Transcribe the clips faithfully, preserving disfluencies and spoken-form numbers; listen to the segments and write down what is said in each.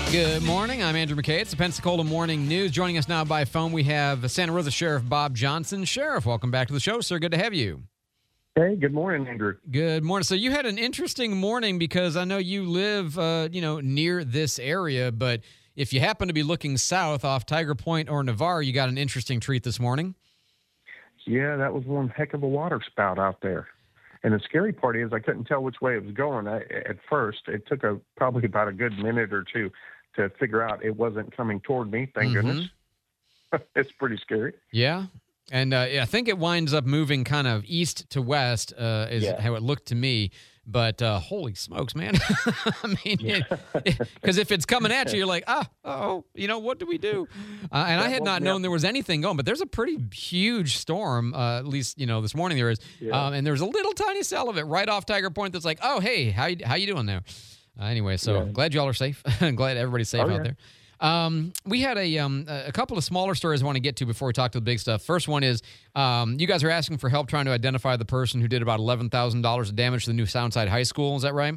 Good morning. I'm Andrew McKay. It's the Pensacola Morning News. Joining us now by phone, we have Santa Rosa Sheriff Bob Johnson. Sheriff, welcome back to the show, sir. Good to have you. Hey, good morning, Andrew. Good morning. So you had an interesting morning because I know you live, uh, you know, near this area, but if you happen to be looking south off Tiger Point or Navarre, you got an interesting treat this morning. Yeah, that was one heck of a water spout out there. And the scary part is I couldn't tell which way it was going I, at first. It took a probably about a good minute or two to figure out it wasn't coming toward me. Thank Mm-hmm. goodness. It's pretty scary. Yeah. And uh, yeah, I think it winds up moving kind of east to west uh, is Yeah. how it looked to me. But uh, holy smokes, man. I mean, because if it's coming at you, you're like, ah, oh, you know, what do we do? Uh, and I had not known there was anything going, but there's a pretty huge storm, uh, at least, you know, this morning there is. Yeah. Um, and there's a little tiny cell of it right off Tiger Point that's like, oh, hey, how you, how you doing there? Uh, anyway, so Yeah. glad y'all are safe. Glad everybody's safe Oh, out yeah. there. Um, we had a um, a couple of smaller stories I want to get to before we talk to the big stuff. First one is um, you guys are asking for help trying to identify the person who did about eleven thousand dollars of damage to the new Soundside High School. Is that right?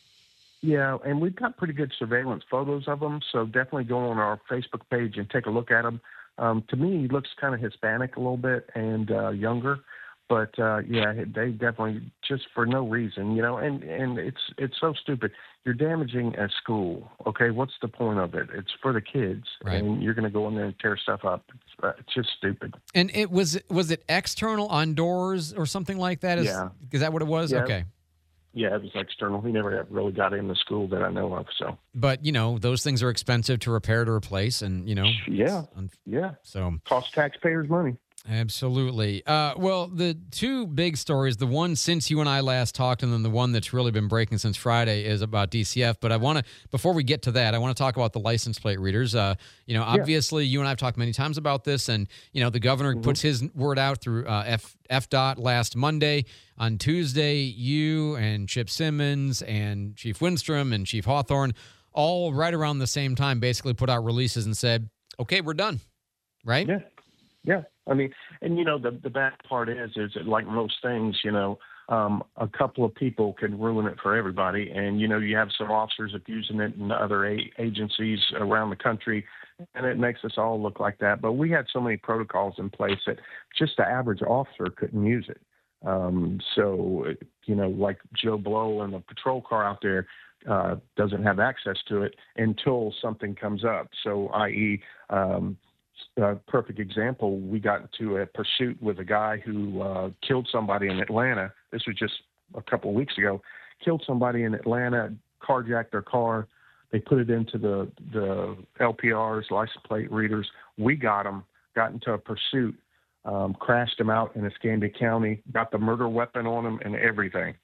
Yeah, and we've got pretty good surveillance photos of them, so definitely go on our Facebook page and take a look at them. Um, to me, he looks kind of Hispanic a little bit and uh, younger. But uh, yeah, they definitely just for no reason, you know, and, and it's it's so stupid. You're damaging a school. Okay, what's the point of it? It's for the kids, Right. and you're going to go in there and tear stuff up. It's, uh, it's just stupid. And it was was it external on doors or something like that? Is, Yeah. Is that what it was? Yeah. Okay. Yeah, it was external. He never really got in the school that I know of. So But, you know, those things are expensive to repair, to replace, and, you know. yeah, un- yeah, So. cost taxpayers money. Absolutely. Uh, well, the two big stories, the one since you and I last talked, and then the one that's really been breaking since Friday is about D C F. But I want to, before we get to that, I want to talk about the license plate readers. Uh, you know, obviously, you and I have talked many times about this, and, you know, the governor Mm-hmm. puts his word out through uh, F, FDOT last Monday. On Tuesday, you and Chip Simmons and Chief Windstrom and Chief Hawthorne all right around the same time basically put out releases and said, okay, we're done, right? Yeah, yeah. I mean, and you know, the the bad part is, is that like most things, you know, um, a couple of people can ruin it for everybody. And you know, you have some officers abusing it in other a- agencies around the country, and it makes us all look like that. But we had so many protocols in place that just the average officer couldn't use it. Um, so, you know, like Joe Blow in the patrol car out there uh, doesn't have access to it until something comes up. So, that is, um, a perfect example, we got into a pursuit with a guy who uh, killed somebody in Atlanta. This was just a couple of weeks ago. Killed somebody in Atlanta, carjacked their car. They put it into the, the L P Rs, license plate readers. We got them, got into a pursuit, um, crashed him out in Escambia County, got the murder weapon on him and everything.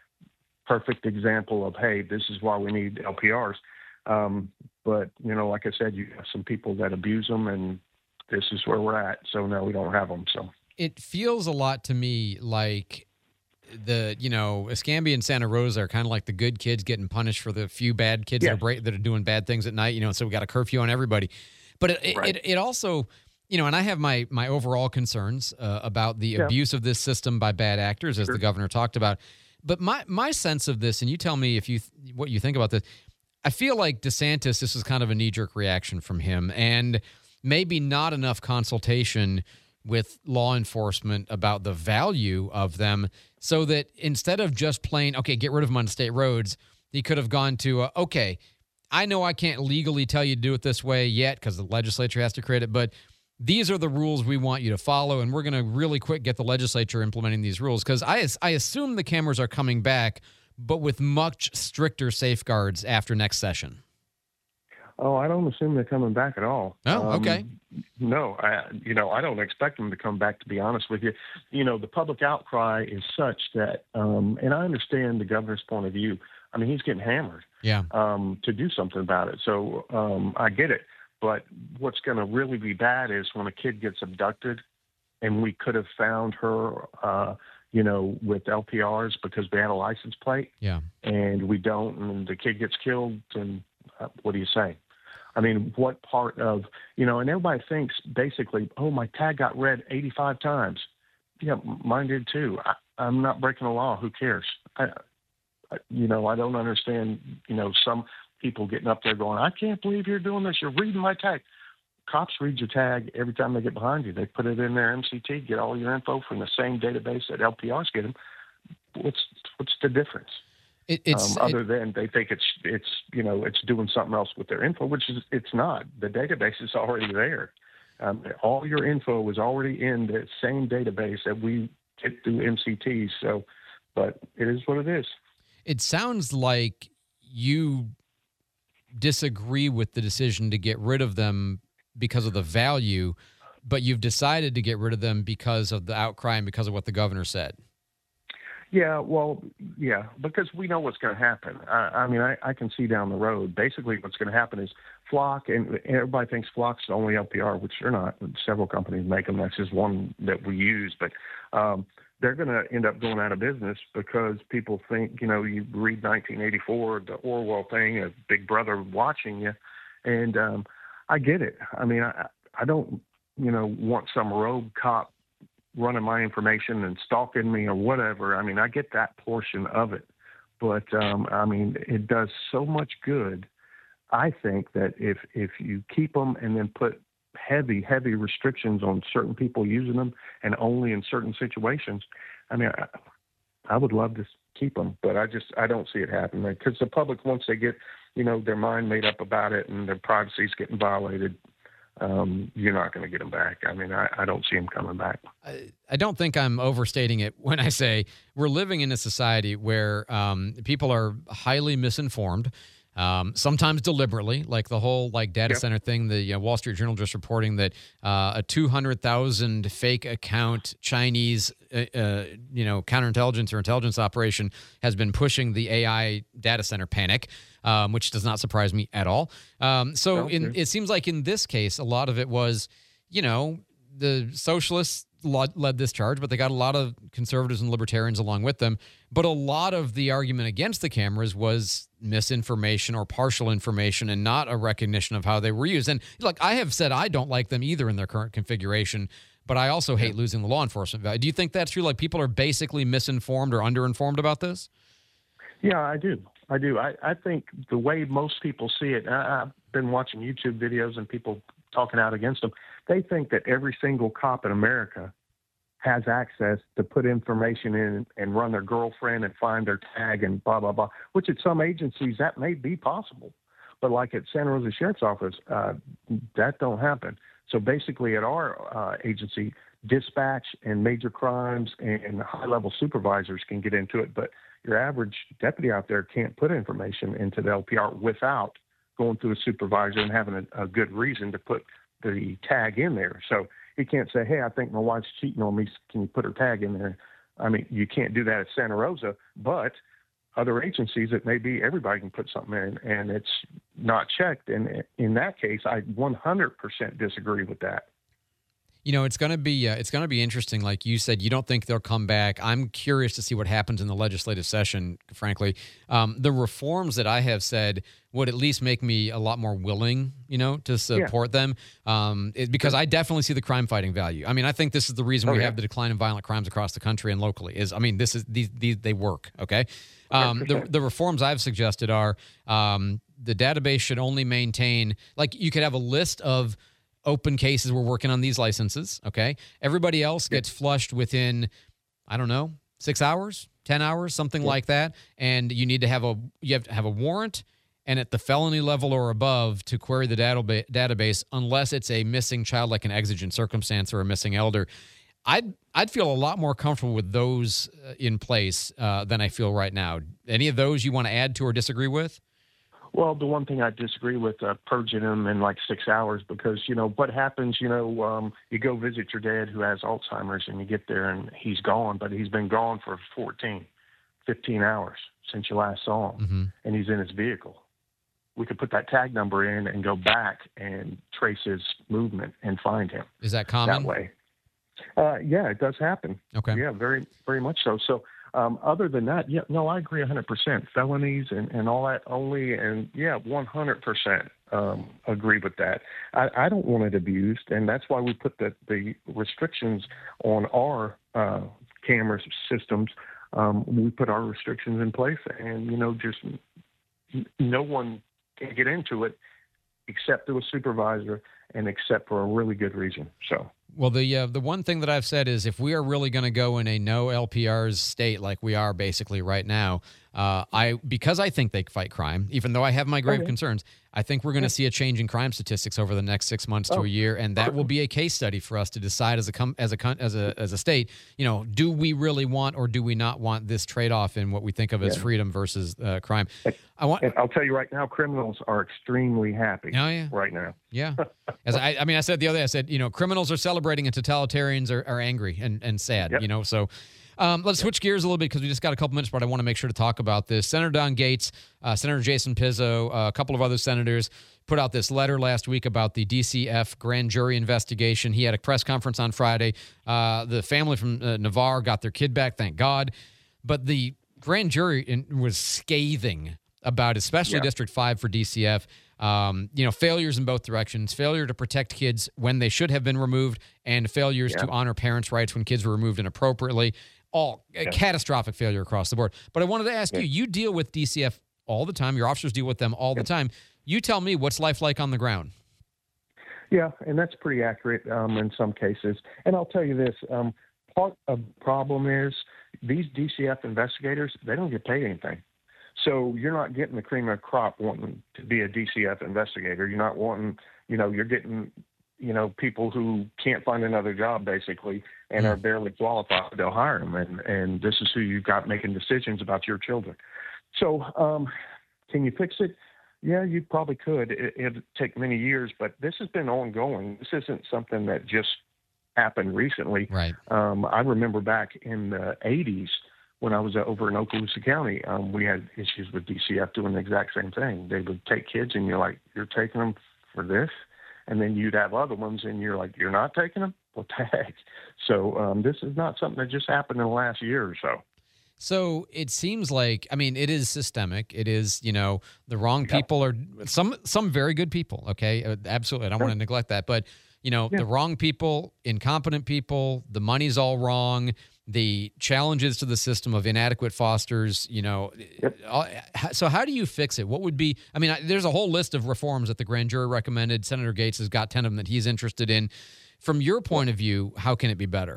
Perfect example of, hey, this is why we need L P Rs. Um, but, you know, like I said, you have some people that abuse them, and this is where we're at. So, no, we don't have them. So It feels a lot to me like the, you know, Escambia and Santa Rosa are kind of like the good kids getting punished for the few bad kids Yeah. that, are break, that are doing bad things at night, you know, so we got a curfew on everybody. But it, Right. it, it also, you know, and I have my my overall concerns uh, about the Yeah. abuse of this system by bad actors, as Sure. the governor talked about. But my, my sense of this, and you tell me if you what you think about this, I feel like DeSantis, this is kind of a knee-jerk reaction from him, and maybe not enough consultation with law enforcement about the value of them, so that instead of just plain, okay, get rid of them on state roads, he could have gone to, uh, okay, I know I can't legally tell you to do it this way yet because the legislature has to create it, but these are the rules we want you to follow, and we're going to really quick get the legislature implementing these rules, because I, I assume the cameras are coming back, but with much stricter safeguards after next session. Oh, I don't assume they're coming back at all. Oh, okay. Um, no, I, you know, I don't expect them to come back, to be honest with you. You know, the public outcry is such that, um, and I understand the governor's point of view. I mean, he's getting hammered Yeah. um, to do something about it. So um, I get it. But what's going to really be bad is when a kid gets abducted, and we could have found her, uh, you know, with L P Rs because we had a license plate, Yeah. and we don't, and the kid gets killed, and uh, what do you say? I mean, what part of, you know, and everybody thinks basically, oh, my tag got read eighty-five times. Yeah, mine did too. I, I'm not breaking the law. Who cares? I, I, you know, I don't understand, you know, some, people getting up there going, I can't believe you're doing this. You're reading my tag. Cops read your tag every time they get behind you. They put it in their M C T, get all your info from the same database that L P Rs get them. What's what's the difference? It, it's um, other it, than they think it's it's you know it's doing something else with their info, which is it's not. The database is already there. Um, all your info is already in the same database that we get through M C Ts. So, but it is what it is. It sounds like you disagree with the decision to get rid of them because of the value, but you've decided to get rid of them because of the outcry and because of what the governor said. Yeah, well, yeah, because we know what's going to happen. I, I mean, I, I can see down the road. Basically, what's going to happen is Flock, and everybody thinks Flock's the only L P R, which they're not. Several companies make them. That's just one that we use. But um, they're going to end up going out of business because people think, you know, you read nineteen eighty-four, the Orwell thing, a big brother watching you. And um, I get it. I mean, I, I don't, you know, want some rogue cop running my information and stalking me or whatever. I mean, I get that portion of it. But, um, I mean, it does so much good. I think that if if you keep them and then put heavy, heavy restrictions on certain people using them and only in certain situations, I mean, I, I would love to keep them, but I just, I don't see it happening because the public, once they get, you know, their mind made up about it and their privacy is getting violated, um, you're not going to get them back. I mean, I, I don't see them coming back. I, I don't think I'm overstating it when I say we're living in a society where um, people are highly misinformed. Um, sometimes deliberately, like the whole like data Yep. center thing. The you know, Wall Street Journal just reporting that uh, a two hundred thousand fake account Chinese, uh, uh, you know, counterintelligence or intelligence operation has been pushing the A I data center panic, um, which does not surprise me at all. Um, so No, in, yeah. it seems like in this case, a lot of it was, you know, the socialists led this charge, but they got a lot of conservatives and libertarians along with them. But a lot of the argument against the cameras was misinformation or partial information and not a recognition of how they were used. And look, I have said I don't like them either in their current configuration, but I also hate losing the law enforcement value. Do you think that's true? Like people are basically misinformed or underinformed about this? Yeah, I do. I do. I, I think the way most people see it, I, I've been watching YouTube videos and people talking out against them. They think that every single cop in America has access to put information in and run their girlfriend and find their tag and blah, blah, blah, which at some agencies that may be possible. But like at Santa Rosa Sheriff's Office, uh, that don't happen. So basically at our uh, agency, dispatch and major crimes and high-level supervisors can get into it, but your average deputy out there can't put information into the L P R without going through a supervisor and having a, a good reason to put the tag in there. So he can't say, hey, I think my wife's cheating on me. Can you put her tag in there? I mean, you can't do that at Santa Rosa, but other agencies, it may be everybody can put something in and it's not checked. And in that case, I one hundred percent disagree with that. You know, it's going to be uh, it's going to be interesting. Like you said, you don't think they'll come back. I'm curious to see what happens in the legislative session, frankly. Um, the reforms that I have said would at least make me a lot more willing, you know, to support yeah. them um, it, because I definitely see the crime fighting value. I mean, I think this is the reason oh, we yeah. have the decline in violent crimes across the country and locally is, I mean, this is these, these they work. OK, um, the, the reforms I've suggested are um, the database should only maintain like you could have a list of open cases. We're working on these licenses. Okay. Everybody else gets yeah. flushed within, I don't know, six hours, ten hours, something yeah. like that. And you need to have a, you have to have a warrant and at the felony level or above to query the database database, unless it's a missing child, like an exigent circumstance or a missing elder. I'd, I'd feel a lot more comfortable with those in place uh, than I feel right now. Any of those you want to add to or disagree with? Well, the one thing I disagree with, uh, purging them in like six hours because, you know, what happens, you know, um, you go visit your dad who has Alzheimer's and you get there and he's gone, but he's been gone for fourteen, fifteen hours since you last saw him mm-hmm. and he's in his vehicle. We could put that tag number in and go back and trace his movement and find him. Is that common? That way. Uh, yeah, it does happen. Okay. Yeah, very, very much so. So, Um, other than that, yeah, no, I agree one hundred percent. Felonies and, and all that only, and yeah, one hundred percent um, agree with that. I, I don't want it abused, and that's why we put the, the restrictions on our uh, camera systems. Um, we put our restrictions in place, and, you know, just no one can't get into it except through a supervisor and except for a really good reason. So. Well, the uh, the one thing that I've said is if we are really going to go in a no L P Rs state like we are basically right now, uh, I because I think they fight crime, even though I have my grave okay. concerns, I think we're going to yeah. see a change in crime statistics over the next six months oh. to a year, and that will be a case study for us to decide as a com- as a as a as a state. You know, do we really want or do we not want this trade off in what we think of as yeah. freedom versus uh, crime? And, I want. And I'll tell you right now, criminals are extremely happy. Oh, yeah. right now. Yeah, as I, I mean, I said the other day, I said, you know, criminals are celebrating and totalitarians are, are angry and, and sad, yep. you know, so um, let's yep. switch gears a little bit because we just got a couple minutes, but I want to make sure to talk about this. Senator Don Gaetz, uh, Senator Jason Pizzo, uh, a couple of other senators put out this letter last week about the D C F grand jury investigation. He had a press conference on Friday. Uh, the family from uh, Navarre got their kid back, thank God. But the grand jury in, was scathing about especially yep. District five for D C F. Um, you know, failures in both directions, failure to protect kids when they should have been removed, and failures yeah. to honor parents' rights when kids were removed inappropriately. All yeah. catastrophic failure across the board. But I wanted to ask yeah. you, you deal with D C F all the time. Your officers deal with them all yeah. the time. You tell me, what's life like on the ground? Yeah, and that's pretty accurate um, in some cases. And I'll tell you this, um, part of the problem is these D C F investigators, they don't get paid anything. So you're not getting the cream of the crop wanting to be a D C F investigator. You're not wanting, you know, you're getting, you know, people who can't find another job basically and are barely qualified. They'll hire them. And, and this is who you've got making decisions about your children. So um, can you fix it? Yeah, you probably could. It, it'd take many years, but this has been ongoing. This isn't something that just happened recently. Right. Um, I remember back in the eighties, when I was over in Okaloosa County, um, we had issues with D C F doing the exact same thing. They would take kids and you're like, you're taking them for this? And then you'd have other ones and you're like, you're not taking them? What the heck? So um, this is not something that just happened in the last year or so. So it seems like, I mean, it is systemic. It is, you know, the wrong people are some, some very good people. Okay. Absolutely. I don't sure. want to neglect that, but you know, yeah. the wrong people, incompetent people, the money's all wrong. The challenges to the system of inadequate fosters, you know. Yep. So how do you fix it? What would be, I mean, there's a whole list of reforms that the grand jury recommended. Senator Gaetz has got ten of them that he's interested in. From your point of view, how can it be better?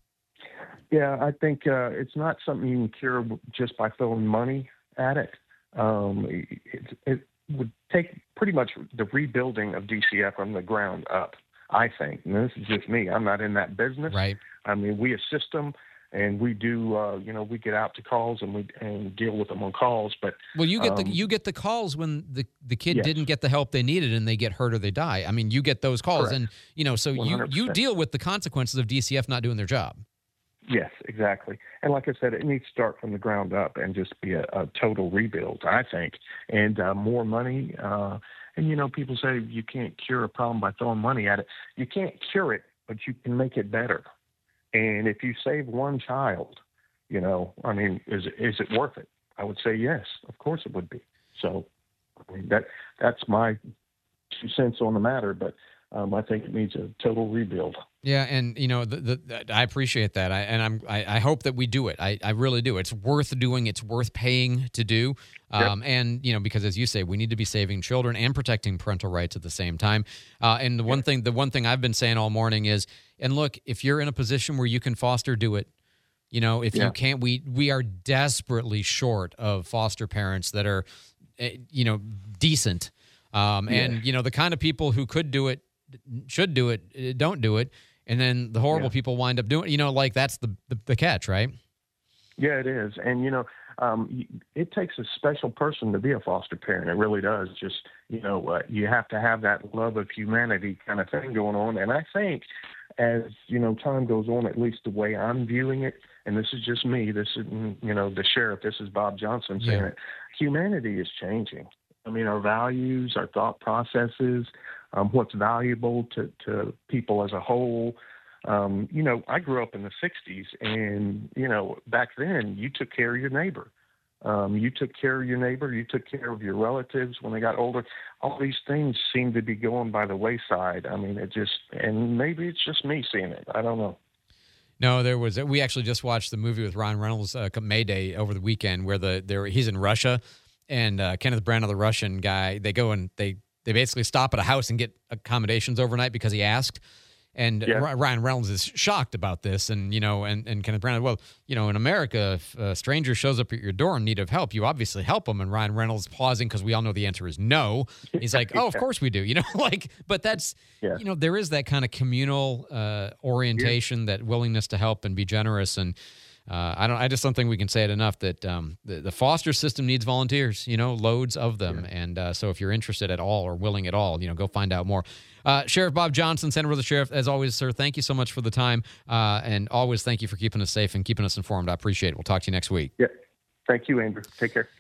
Yeah, I think uh, it's not something you can cure just by throwing money at it. Um, it. It would take pretty much the rebuilding of D C F from the ground up, I think. And this is just me. I'm not in that business. Right. I mean, we assist them. And we do, uh, you know, we get out to calls and we and deal with them on calls. But well, you get um, the you get the calls when the, the kid yes. didn't get the help they needed and they get hurt or they die. I mean, you get those calls, correct. And you know, so you, you deal with the consequences of D C F not doing their job. Yes, exactly. And like I said, it needs to start from the ground up and just be a, a total rebuild, I think, and uh, more money. Uh, and you know, people say you can't cure a problem by throwing money at it. You can't cure it, but you can make it better. And if you save one child, you know, I mean, is is it worth it? I would say yes, of course it would be. So I mean, that that's my two cents on the matter, but um, I think it needs a total rebuild. Yeah, and you know, the, the, I appreciate that, I, and I'm I, I hope that we do it. I, I really do. It's worth doing. It's worth paying to do. Um, yep. And you know, because as you say, we need to be saving children and protecting parental rights at the same time. Uh, and the yep. one thing, the one thing I've been saying all morning is, and look, if you're in a position where you can foster, do it. You know, if yeah. you can't, we we are desperately short of foster parents that are, you know, decent. Um, yeah. And you know, the kind of people who could do it, should do it, don't do it. And then the horrible yeah. people wind up doing, you know, like that's the, the, the catch, right? Yeah, it is. And, you know, um, it takes a special person to be a foster parent. It really does. Just, you know, uh, you have to have that love of humanity kind of thing going on. And I think as, you know, time goes on, at least the way I'm viewing it, and this is just me, this is, you know, the sheriff, this is Bob Johnson saying yeah. it, humanity is changing. I mean, our values, our thought processes, um, what's valuable to, to people as a whole. Um, you know, I grew up in the sixties, and, you know, back then you took care of your neighbor. Um, you took care of your neighbor. You took care of your relatives when they got older. All these things seem to be going by the wayside. I mean, it just, and maybe it's just me seeing it. I don't know. No, there was. We actually just watched the movie with Ryan Reynolds, uh, Mayday, over the weekend, where the there he's in Russia. and uh, Kenneth Branagh, the Russian guy, they go and they they basically stop at a house and get accommodations overnight because he asked. And Yeah. Ryan Reynolds is shocked about this, and you know, and and Kenneth Branagh, well, you know, in America, if a stranger shows up at your door in need of help, you obviously help them. And Ryan Reynolds pausing because we all know the answer is no. He's like, oh, of course we do, you know, like, but that's, Yeah. you know, there is that kind of communal uh, orientation, that willingness to help and be generous, and uh, I don't, I just don't think we can say it enough that um, the, the foster system needs volunteers, you know, loads of them, Yeah. and uh, so if you're interested at all or willing at all, you know, go find out more. Uh, Sheriff Bob Johnson, Santa Rosa Sheriff, as always, sir, thank you so much for the time. Uh, and always thank you for keeping us safe and keeping us informed. I appreciate it. We'll talk to you next week. Yeah. Thank you, Andrew. Take care.